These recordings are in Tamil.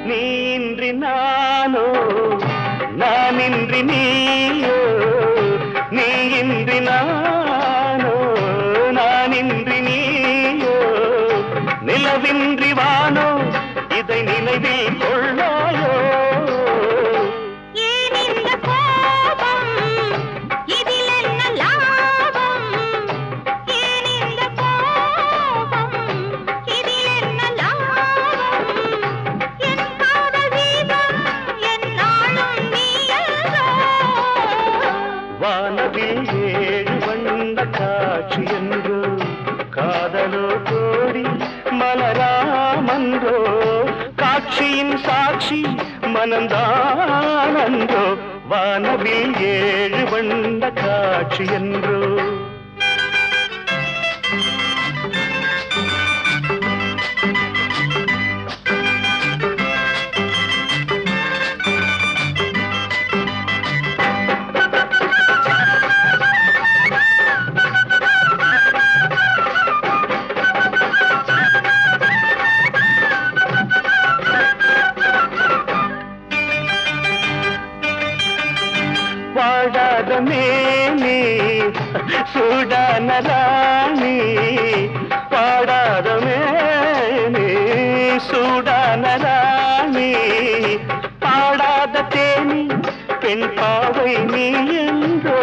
நீ இன்றி நானோ நான் இன்றி நீயோ நீ இன்றி நானோ நான் இன்றி நீயோ நிலவின்றி வானோ இதை நினைவில் கொள்ளாயோ வானவில் ஏழு வண்ண காட்சி என்றோ காதலோ கோடி மலராமன்றோ காட்சியின் சாட்சி மனந்தானன்றோ வானவில் ஏழு வண்ண காட்சி என்றோ பாடாத மேனி சூடான ராணி பாடாத மேனி சூடான ராணி பாடாத தேனி பெண் பாவை நீ என்றோ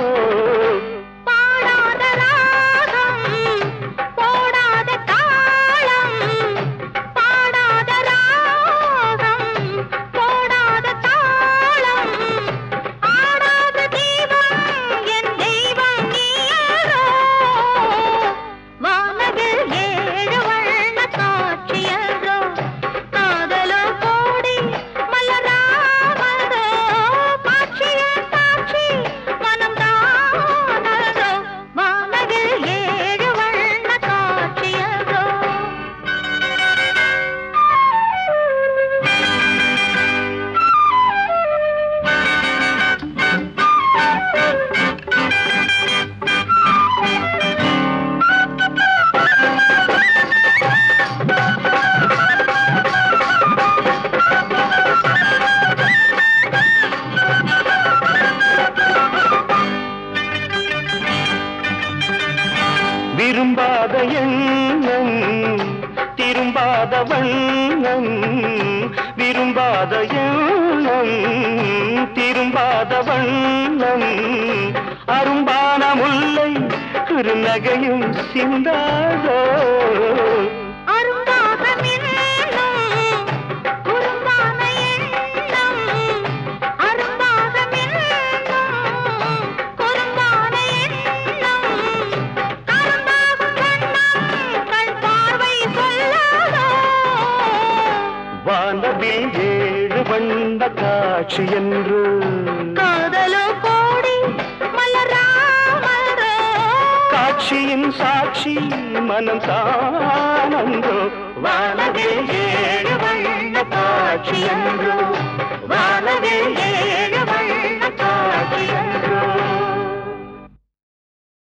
விரும்பாத எண்ணம் திரும்பாத வண்ணம் விரும்பாத எண்ணம் திரும்பாத வண்ணம் அரும்பான முல்லை குறுநகையும் சிந்தாதோ வானவில் ஏழு வண்ண காட்சி என்று காதலோ கோடி மலராமன்றோ காட்சியின் சாட்சி மனம் தானன்றோ